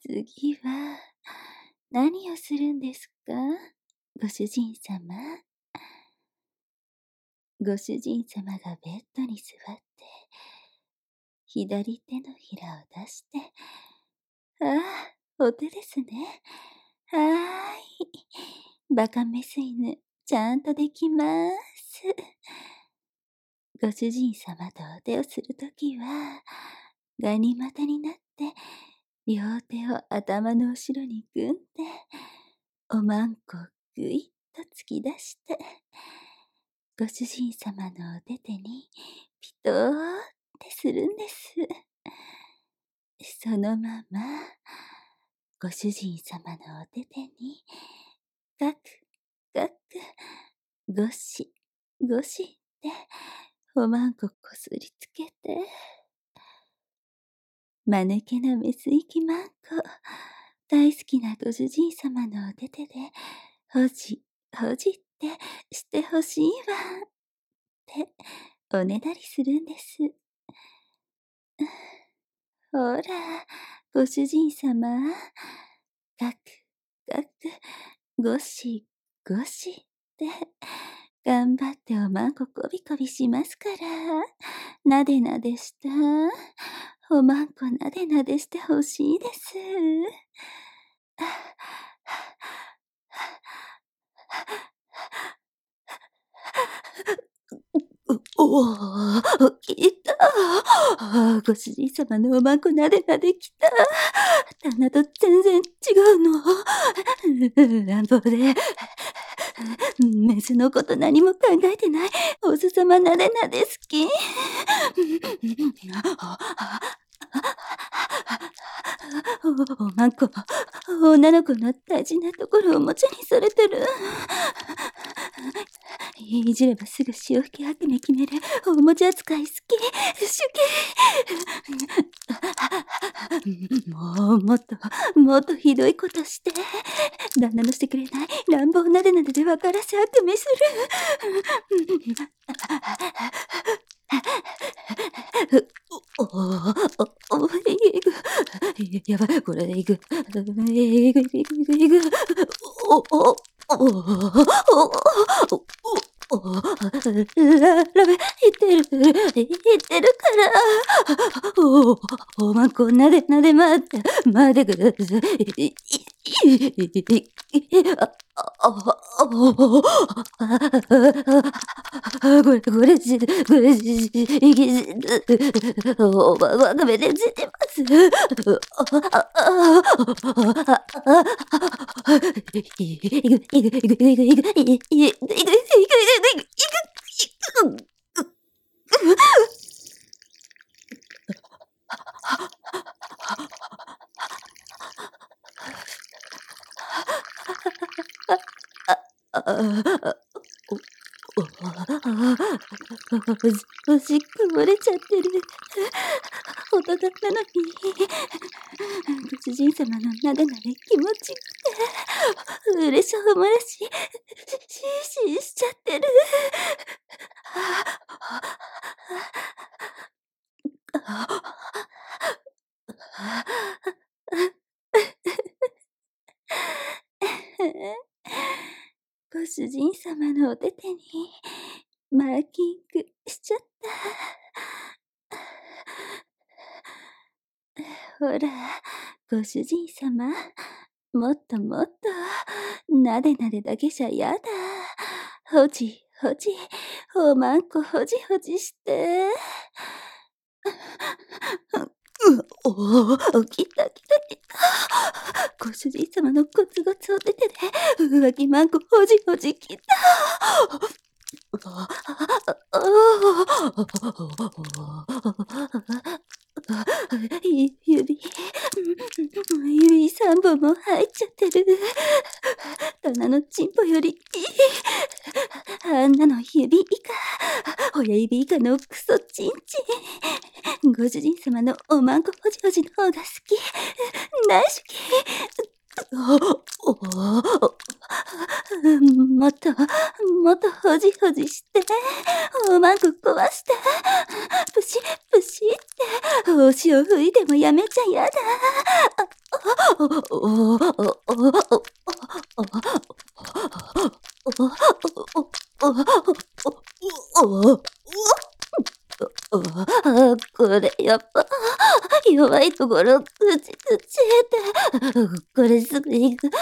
次は、何をするんですか？ご主人様。ご主人様がベッドに座って、左手のひらを出して、お手ですね。はーい。バカメス犬、ちゃんとできます。ご主人様とお手をするときは、ガニ股になって、両手を頭の後ろに組んで、おまんこをぐいっと突き出して、ご主人様のお手手にピトーってするんです。そのまま、ご主人様のお手手に、ガクガク、ゴシゴシっておまんここすりつけて、間抜けなメスイキマンコ、大好きなご主人様のお手手で、ほじほじってしてほしいわっておねだりするんです。ほら、ご主人様、ガクガク、ゴシゴシって頑張っておまんここびこびしますから、なでなでした。おまんこなでなでしてほしいです。来た。ご主人様のおまんこなでなで来た。旦那と全然違うの。乱暴で、メスのこと何も考えてない。おす様なでなで好き。おまんこ、女の子の大事なところをおもちゃにされてる。いじればすぐ潮吹き悪夢決めるおもちゃ扱い好き。もっとひどいことして、旦那のしてくれない乱暴なでなでで分からせ悪夢する。やばい、これでいく。ラメ、言ってるから。おまんこなで待ってください。わかめでついてます。おしっこ漏れちゃってる。大人なのに、ご主人様のなでなで気持ちよくて、嬉しょう漏らし、しちゃってる。ご主人様のお手手にマーキングしちゃった。ほら、ご主人様、もっとなでなでだけじゃやだ。ほじほじ、おまんこほじほじして。来た。ご主人様のゴツゴツお手手で、浮気まんこほじほじ来た。指3本も入っちゃってる。棚のチンポより、あんなの指以下、親指以下のクソチンチン。ご主人様のおまんこほじほじの方が好き。大好き。もっとほじほじして、おまんこ壊して、プシって、お潮吹いてもやめちゃやだ。 これやっぱ、弱いところ、ぐちぐちって。これすぐ行く。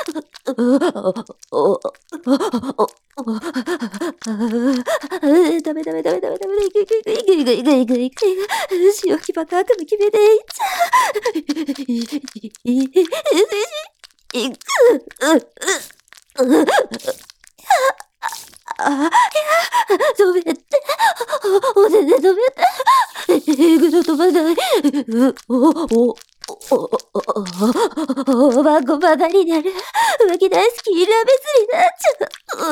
ダメダメダメダメダメ、行く行く行く行く行く行く行く行く行く。潮吹きバカ悪の決めでいっちゃう。行く。止めて。お手で止めて。行くの飛ばない。おばんこばかりなる。浮気大好きイラメスになっちゃ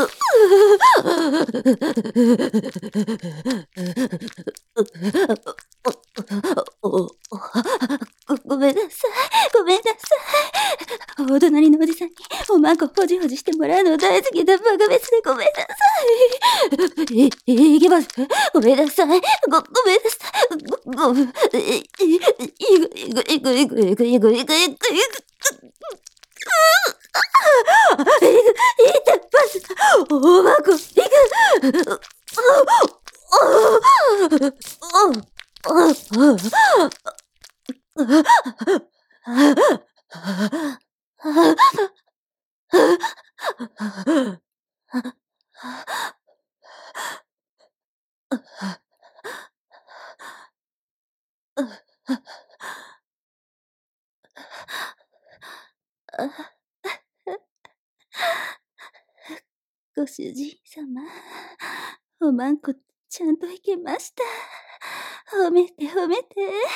ごめんなさい。ごめんなさい。お隣のおじさんにおまんこほじほじしてもらうの大好きなバカメスでごめんなさい。いけます。ごめんなさい。ごめんなさい。ごめん。いく。いてパス。おまんこ、いく。ご主人様、おまんこちゃんといけました。褒めて褒めて。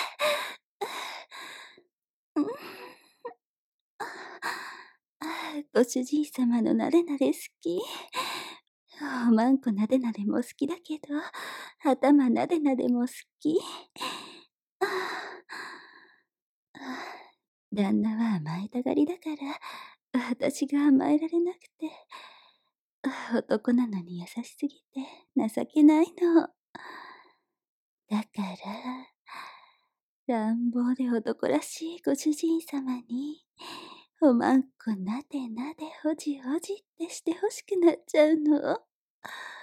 ご主人様のなでなで好き。おまんこなでなでも好きだけど、頭なでなでも好き。旦那は甘えたがりだから、私が甘えられなくて。男なのに優しすぎて情けないの。だから、乱暴で男らしいご主人様に、おまんこなでなでほじほじってしてほしくなっちゃうの。